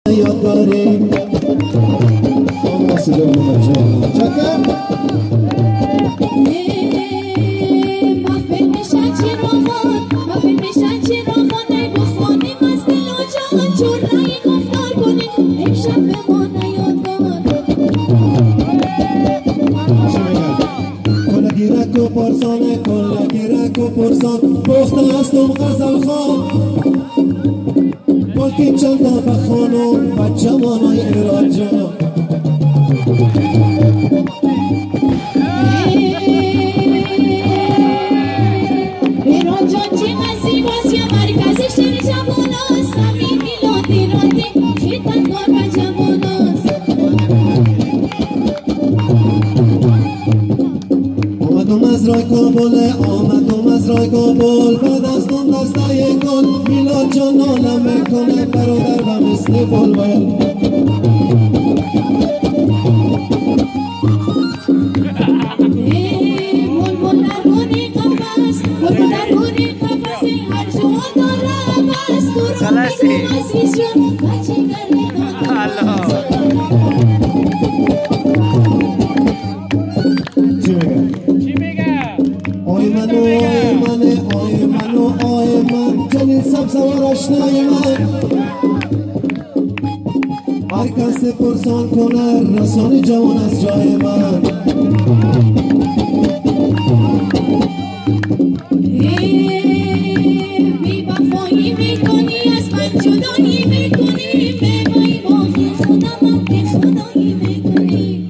یادگاری پرسانه کل گیرک و پرسان پخته هستم غزل خوان بلکه چند تا بخوانم و جوانای ایران جان ایران جان چقدر زیباست یا مرکزش در جوان است همین میلاد ایرانی خدمتگار و جوان است آمدم از رای کابل بعد از اون دستای گل میلاد جان نالم میکنه برادر و مثل بلبل بلبل درونی قفس هر جوان داره بس تو رو میگم عزیز جان بچه گرمی جلیل سبزوار آشنای من هر کس پرسان کنه رسان جوان از جای من بی وفایی میکنی از من جدایی میکنی ببایی باقی خودم که خدایی میکنی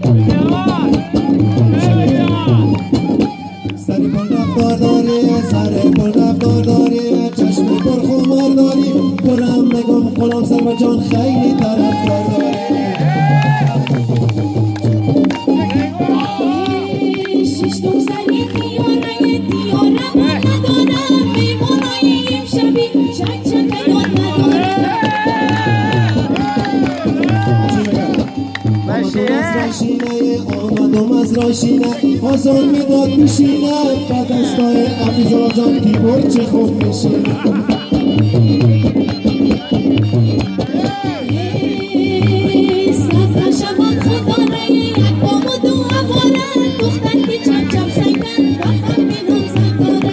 سری کن رفتار داری چشم پر خمار داری برم نگم غلام سرور جان خیلی طرفدار داری ششتم سری دیارم ندارم میمونای امشبی چک یاد ندارم آمدم از راشینه آزار میداد میشینه با دستای حفیظالله جان کیبورد چه خوب میشینه صفر شبان خدا رای یک بام و دو عباره دختر که چپ چپ سنگن بخم بینم سنگاره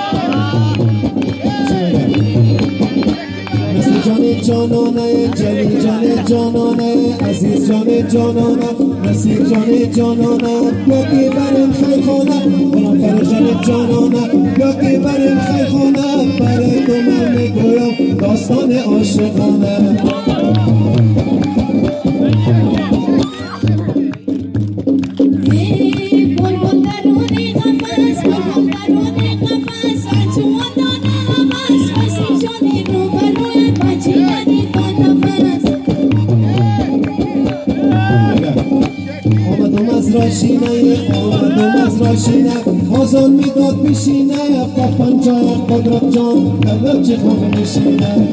مثل جان جانانه جلیل جان جانانه عزیز جان جانانه نصیر جان جانانه یکی بریم خیخانه غلام فرش جان جانانه یکی بریم خیخانه برای تو من میگویم داستان عاشقانه بلبل درونی قفس هر جوان دانه عوض عزیز جانی رو بروی بچه ندیدان نفس آمدم از راشینه آزان میداد پیشینه با پنجای قدرت جان قدرت چه خوب میشینه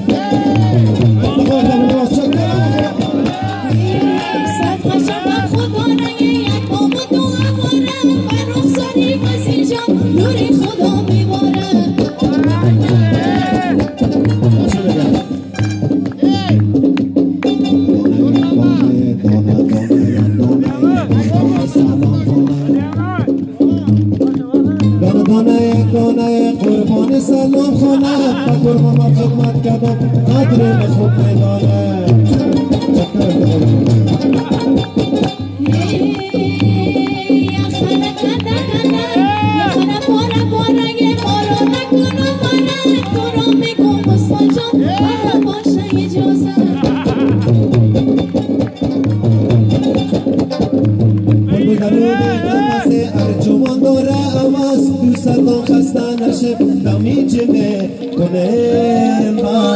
صدقه شبم خدا رنگه یک بام و دو عباره بر رخساری وزیر جان نوری خدا میباره دانه قربان سلام خانه با قربان خدمت کردم قدر خوب میدانه یخنه کنه یخنه باره یه بارو نکنه مانه تو رو میگم بستان جان بره باشه اجازه بلبل درونی قفس هر جوان داره عوض دوست دارم خسته نشه دمی جمه کنه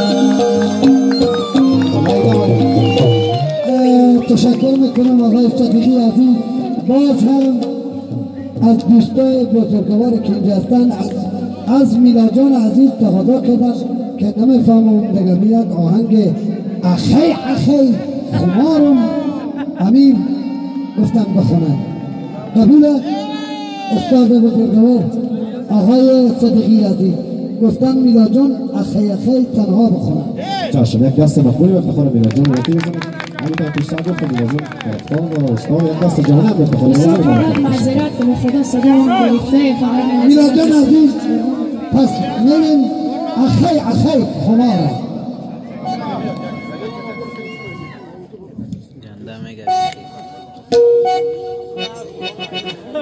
تشکر میکنم آقای صدیقی عزیز باز هم از دوستای بزرگوار که اینجا هستن از میلاد جان عزیز تقاضا کردن که نمیفهمم دیگه یک آهنگ اخی خمارم امیر گفتن بخونن قبول استاد بزرگوار آقای صدیقی عزیز گفتن میلاد جان اخی تنها بخونن چشم یک دست مقبولی به افتخار میلاد جان روتی بزنید. همینطور پیشتر گفتم میلاد جان طرفدار و استاد یک دست جهانه به افتخار استاد فقط معذرت به خدا صدا هم گرفته فقط میلاد جان عزیز پس میریم اخی خماره